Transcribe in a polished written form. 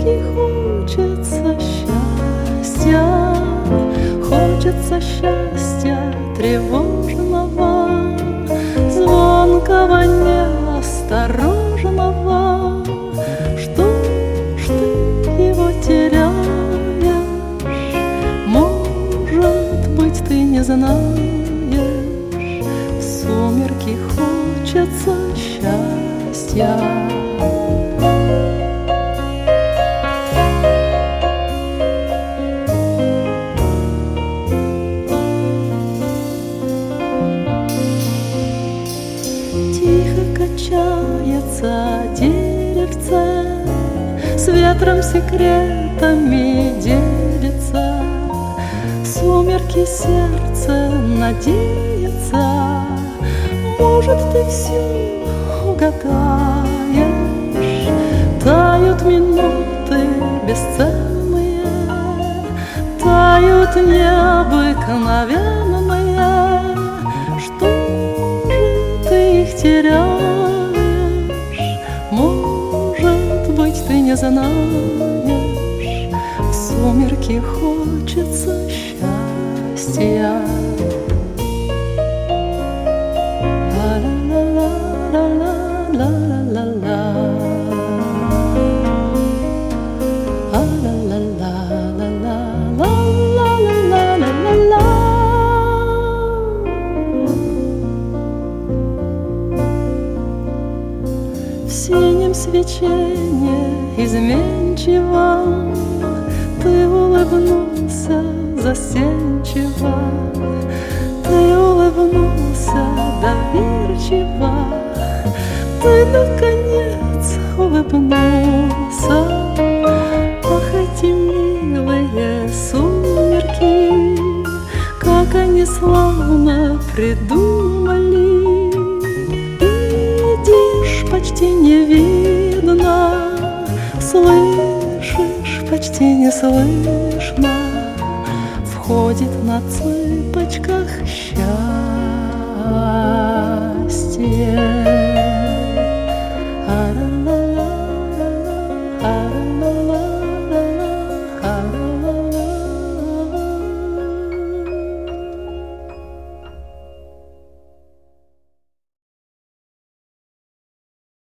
сумерки хочется счастья, хочется счастья тревожного, звонкого, неосторожного. Что ж ты его теряешь? Может быть, ты не знаешь, в сумерки хочется счастья. Тихо качается деревце, с ветром секретами делится. В сумерки сердце надеется, может, ты все угадаешь. Тают минуты бесценные, тают необыкновенные. Что же ты их теряешь? Может быть, ты не знаешь, в сумерки хочется счастья. В синем свечении изменчивом ты улыбнулся застенчиво, ты улыбнулся доверчиво, ты наконец улыбнулся. Ах, эти милые сумерки, как они славно придумали. Видишь, почти не видно, слышишь, почти не слышно, входит на цыпочках счастье.